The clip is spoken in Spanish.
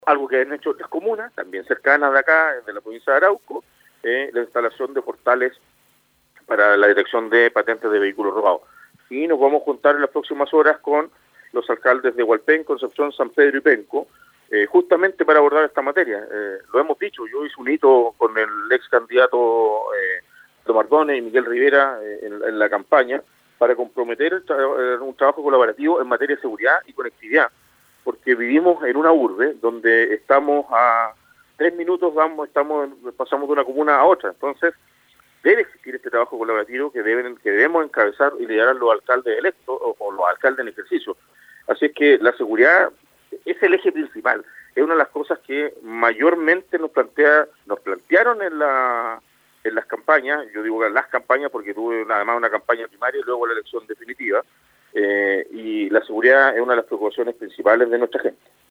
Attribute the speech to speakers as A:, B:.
A: Algo que han hecho otras comunas, también cercanas de acá, de la provincia de Arauco, la instalación de portales para la detección de patentes de vehículos robados. Y nos vamos a juntar en las próximas horas con los alcaldes de Hualpén, Concepción, San Pedro y Penco, justamente para abordar esta materia. Lo hemos dicho, yo hice un hito con el ex candidato Mardones y Miguel Rivera en la campaña para comprometer un trabajo colaborativo en materia de seguridad y conectividad, porque vivimos en una urbe donde estamos a 3 minutos, pasamos de una comuna a otra. Entonces, debe existir este trabajo colaborativo que debemos encabezar y liderar los alcaldes electos o los alcaldes en ejercicio. Así es que la seguridad es el eje principal, es una de las cosas que mayormente nos plantearon en las campañas. Yo digo las campañas porque tuve además una campaña primaria y luego la elección definitiva, y la seguridad es una de las preocupaciones principales de nuestra gente.